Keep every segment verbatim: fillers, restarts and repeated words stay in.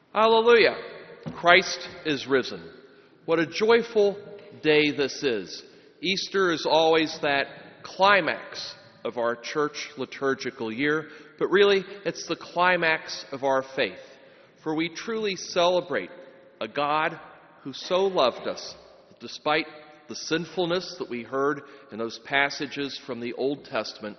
Hallelujah! Christ is risen. What a joyful day this is. Easter is always that climax of our church liturgical year, but really it's the climax of our faith. For we truly celebrate a God who so loved us, despite the sinfulness that we heard in those passages from the Old Testament,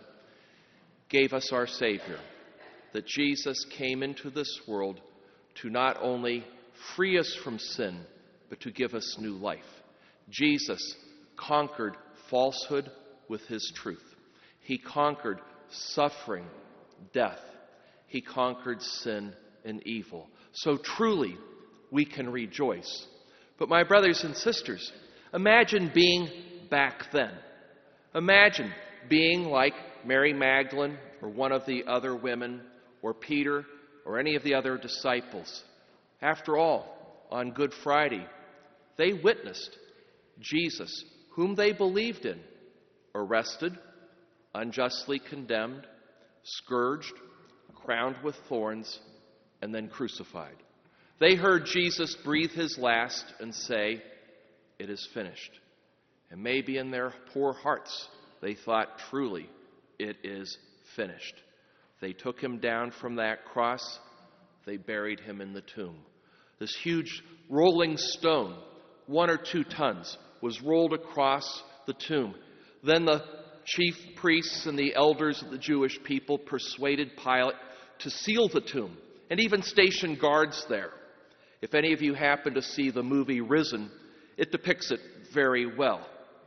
gave us our Savior. That Jesus came into this world to not only free us from sin, but to give us new life. Jesus conquered falsehood with his truth. He conquered suffering, death. He conquered sin and evil. So truly, we can rejoice. But my brothers and sisters, imagine being back then. Imagine being like Mary Magdalene or one of the other women, or Peter, or any of the other disciples. After all, on Good Friday, they witnessed Jesus, whom they believed in, arrested, unjustly condemned, scourged, crowned with thorns, and then crucified. They heard Jesus breathe his last and say, "It is finished." And maybe in their poor hearts, they thought, truly, it is finished. They took him down from that cross. They buried him in the tomb. This huge rolling stone, one or two tons, was rolled across the tomb. Then the chief priests and the elders of the Jewish people persuaded Pilate to seal the tomb and even station guards there. If any of you happen to see the movie Risen, it depicts it very well.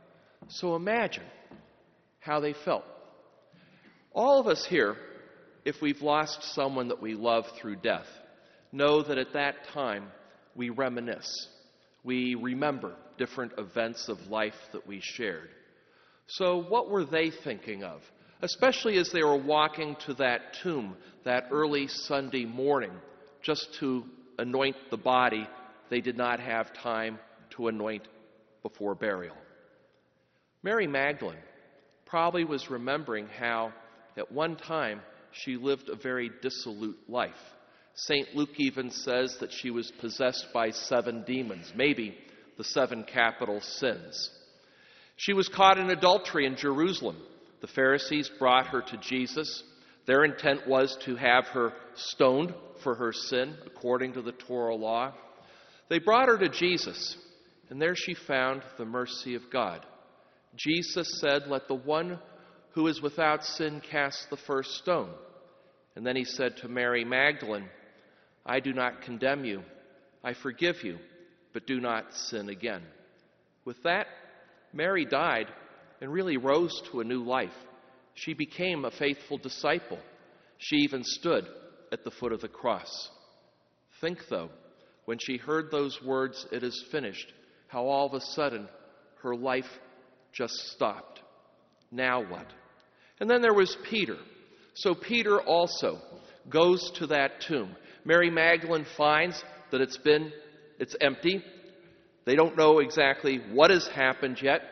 So imagine how they felt. All of us here, if we've lost someone that we love through death, know that at that time we reminisce. We remember different events of life that we shared. So what were they thinking of? Especially as they were walking to that tomb that early Sunday morning just to anoint the body they did not have time to anoint before burial. Mary Magdalene probably was remembering how at one time she lived a very dissolute life. Saint Luke even says that she was possessed by seven demons, maybe the seven capital sins. She was caught in adultery in Jerusalem. The Pharisees brought her to Jesus. Their intent was to have her stoned for her sin, according to the Torah law. They brought her to Jesus, and there she found the mercy of God. Jesus said, "Let the one who is without sin cast the first stone." And then he said to Mary Magdalene, "I do not condemn you. I forgive you, but do not sin again." With that, Mary died and really rose to a new life. She became a faithful disciple. She even stood at the foot of the cross. Think, though, when she heard those words, "It is finished," how all of a sudden her life just stopped. Now what? And then there was Peter. So Peter also goes to that tomb. Mary Magdalene finds that it's been, it's empty. They don't know exactly what has happened yet.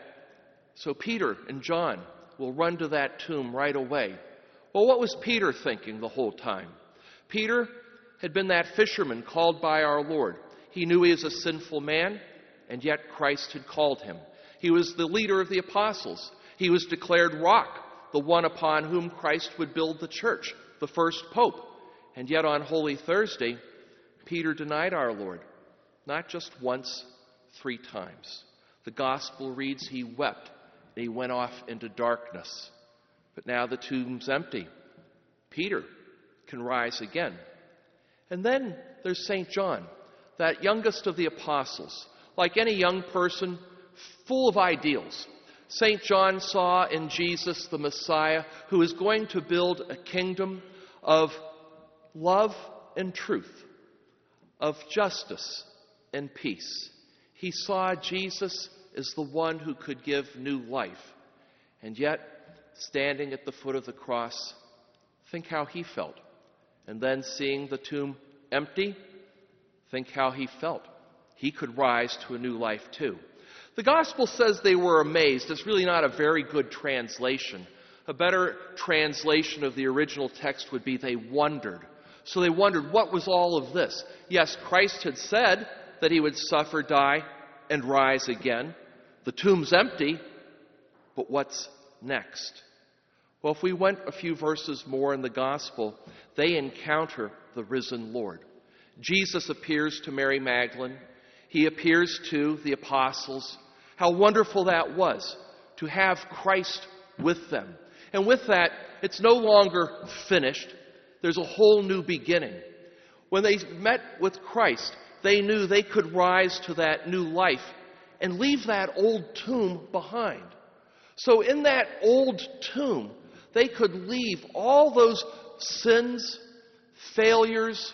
So Peter and John will run to that tomb right away. Well, what was Peter thinking the whole time? Peter had been that fisherman called by our Lord. He knew he was a sinful man, and yet Christ had called him. He was the leader of the apostles. He was declared rock, the one upon whom Christ would build the church, the first pope. And yet on Holy Thursday, Peter denied our Lord, not just once, three times. The gospel reads he wept and he went off into darkness. But now the tomb's empty. Peter can rise again. And then there's Saint John, that youngest of the apostles. Like any young person, full of ideals. Saint John saw in Jesus the Messiah who is going to build a kingdom of love and truth, of justice and peace. He saw Jesus as the one who could give new life. And yet, standing at the foot of the cross, think how he felt. And then seeing the tomb empty, think how he felt. He could rise to a new life too. The gospel says they were amazed. It's really not a very good translation. A better translation of the original text would be they wondered. So they wondered, what was all of this? Yes, Christ had said that he would suffer, die, and rise again. The tomb's empty, but what's next? Well, if we went a few verses more in the gospel, they encounter the risen Lord. Jesus appears to Mary Magdalene. He appears to the apostles. How wonderful that was to have Christ with them. And with that, it's no longer finished. There's a whole new beginning. When they met with Christ, they knew they could rise to that new life and leave that old tomb behind. So in that old tomb, they could leave all those sins, failures,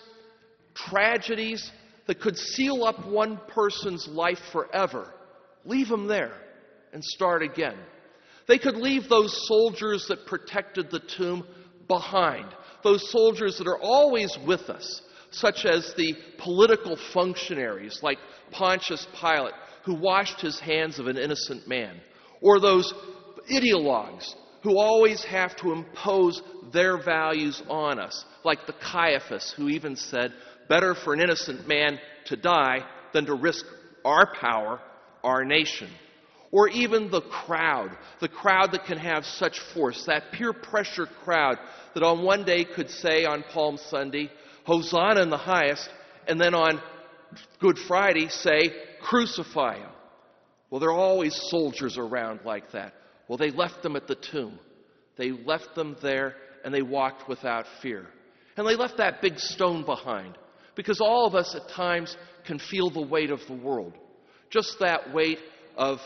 tragedies that could seal up one person's life forever. Leave them there and start again. They could leave those soldiers that protected the tomb behind. Those soldiers that are always with us, such as the political functionaries like Pontius Pilate, who washed his hands of an innocent man, or those ideologues who always have to impose their values on us, like the Caiaphas, who even said, better for an innocent man to die than to risk our power, our nation. Or even the crowd, the crowd that can have such force, that peer pressure crowd that on one day could say on Palm Sunday, Hosanna in the highest, and then on Good Friday say, crucify him. Well, there are always soldiers around like that. Well, they left them at the tomb. They left them there, and they walked without fear. And they left that big stone behind, because all of us at times can feel the weight of the world. Just that weight of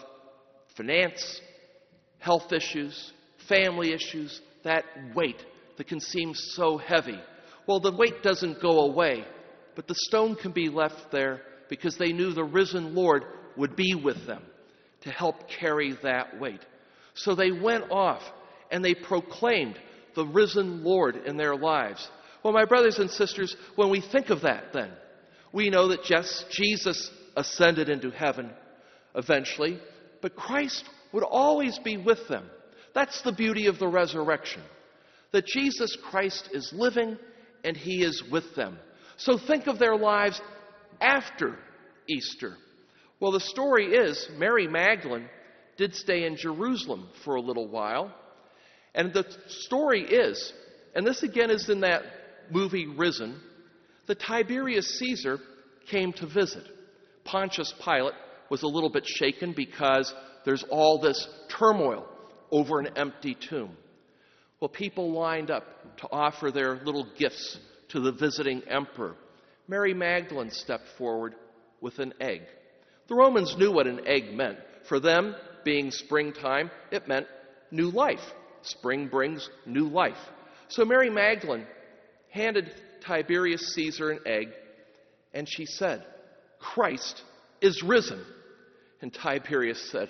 finance, health issues, family issues, that weight that can seem so heavy. Well, the weight doesn't go away, but the stone can be left there because they knew the risen Lord would be with them to help carry that weight. So they went off and they proclaimed the risen Lord in their lives. Well, my brothers and sisters, when we think of that then, we know that yes, Jesus ascended into heaven eventually, but Christ would always be with them. That's the beauty of the resurrection, that Jesus Christ is living and he is with them. So think of their lives after Easter. Well, the story is Mary Magdalene did stay in Jerusalem for a little while. And the story is, and this again is in that movie Risen, that Tiberius Caesar came to visit. Pontius Pilate was a little bit shaken because there's all this turmoil over an empty tomb. Well, people lined up to offer their little gifts to the visiting emperor. Mary Magdalene stepped forward with an egg. The Romans knew what an egg meant. For them, being springtime, it meant new life. Spring brings new life. So Mary Magdalene handed Tiberius Caesar an egg, and she said, Christ is risen. And Tiberius said,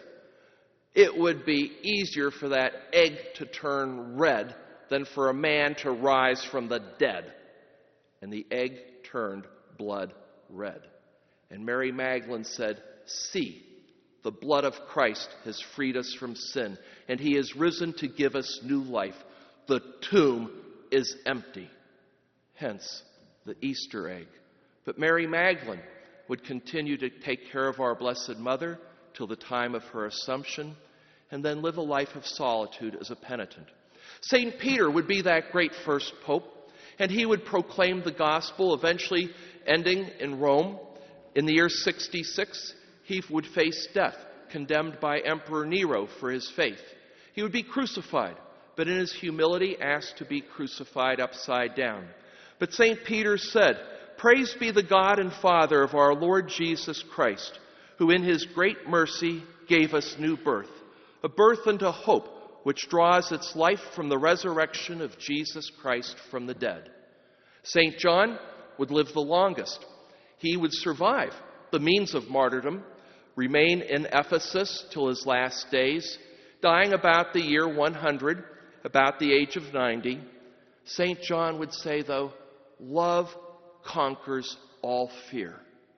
it would be easier for that egg to turn red than for a man to rise from the dead. And the egg turned blood red. And Mary Magdalene said, see, the blood of Christ has freed us from sin, and he is risen to give us new life. The tomb is empty. Hence, the Easter egg. But Mary Magdalene would continue to take care of our Blessed Mother till the time of her Assumption, and then live a life of solitude as a penitent. Saint Peter would be that great first pope, and he would proclaim the gospel, eventually ending in Rome. In the year sixty-six, he would face death, condemned by Emperor Nero for his faith. He would be crucified, but in his humility asked to be crucified upside down. But Saint Peter said, praise be the God and Father of our Lord Jesus Christ, who in his great mercy gave us new birth, a birth unto hope, which draws its life from the resurrection of Jesus Christ from the dead. Saint John would live the longest. He would survive the means of martyrdom, remain in Ephesus till his last days, dying about the year one hundred, about the age of ninety. Saint John would say, though, love conquers all fear.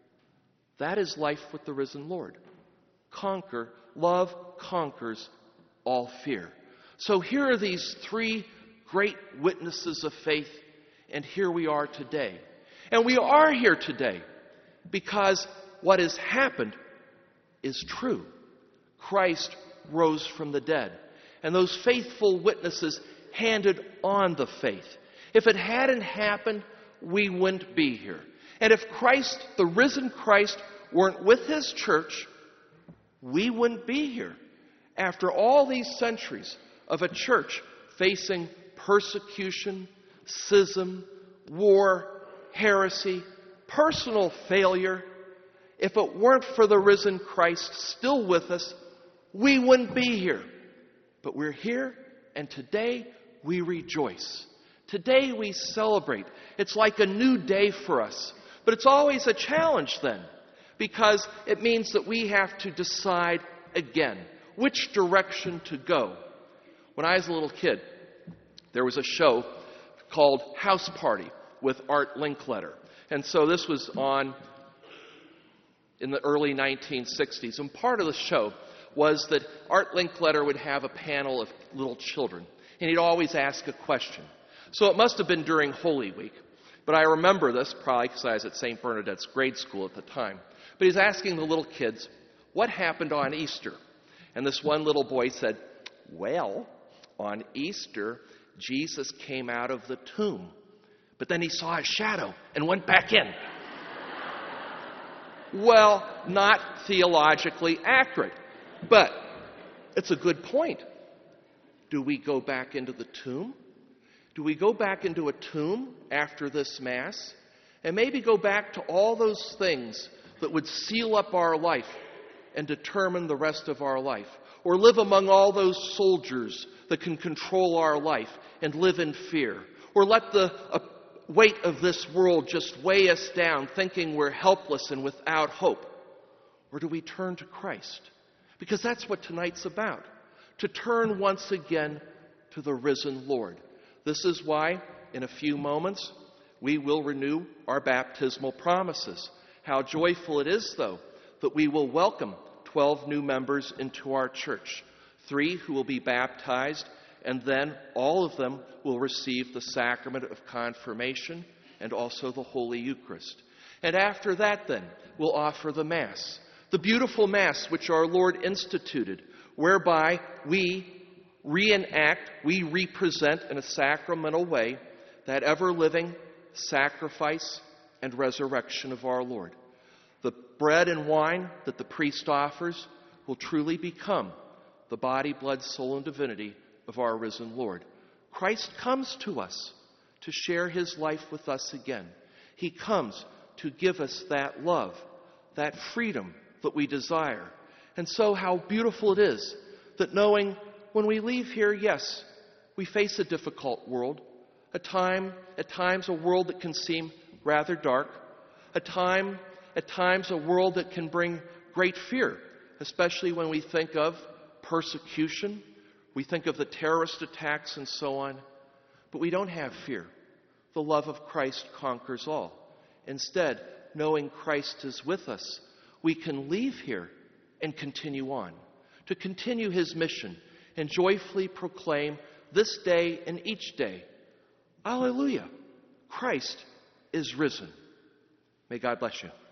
That is life with the risen Lord. Conquer, love conquers all fear. So here are these three great witnesses of faith And here we are today. And we are here today because what has happened is true. Christ rose from the dead. And those faithful witnesses handed on the faith. If it hadn't happened, we wouldn't be here. And if Christ, the risen Christ, weren't with his church, we wouldn't be here. After all these centuries of a church facing persecution, schism, war, heresy, personal failure, if it weren't for the risen Christ still with us, we wouldn't be here. But we're here, and today we rejoice. Today we celebrate. It's like a new day for us. But it's always a challenge then, because it means that we have to decide again which direction to go. When I was a little kid, there was a show called House Party with Art Linkletter. And so this was on in the early nineteen sixties. And part of the show was that Art Linkletter would have a panel of little children. And he'd always ask a question. So it must have been during Holy Week. But I remember this probably because I was at Saint Bernadette's grade school at the time. But he's asking the little kids, what happened on Easter? And this one little boy said, well, on Easter, Jesus came out of the tomb. But then he saw a shadow and went back in. Well, not theologically accurate, but it's a good point. Do we go back into the tomb? Do we go back into a tomb after this Mass? And maybe go back to all those things that would seal up our life and determine the rest of our life? Or live among all those soldiers that can control our life and live in fear? Or let the uh, weight of this world just weigh us down, thinking we're helpless and without hope? Or do we turn to Christ? Because that's what tonight's about. To turn once again to the risen Lord. This is why, in a few moments, we will renew our baptismal promises. How joyful it is, though, that we will welcome twelve new members into our church. Three who will be baptized, and then all of them will receive the sacrament of confirmation and also the Holy Eucharist. And after that, then, we'll offer the Mass, the beautiful Mass which our Lord instituted, whereby we reenact, we represent in a sacramental way that ever-living sacrifice and resurrection of our Lord. The bread and wine that the priest offers will truly become the body, blood, soul, and divinity of our risen Lord. Christ comes to us to share his life with us again. He comes to give us that love, that freedom that we desire. And so how beautiful it is that knowing when we leave here, yes, we face a difficult world, a time, at times a world that can seem rather dark, a time, at times a world that can bring great fear, especially when we think of persecution, we think of the terrorist attacks and so on. But we don't have fear. The love of Christ conquers all. Instead, knowing Christ is with us, we can leave here and continue on, to continue his mission and joyfully proclaim this day and each day, Alleluia, Christ is risen. May God bless you.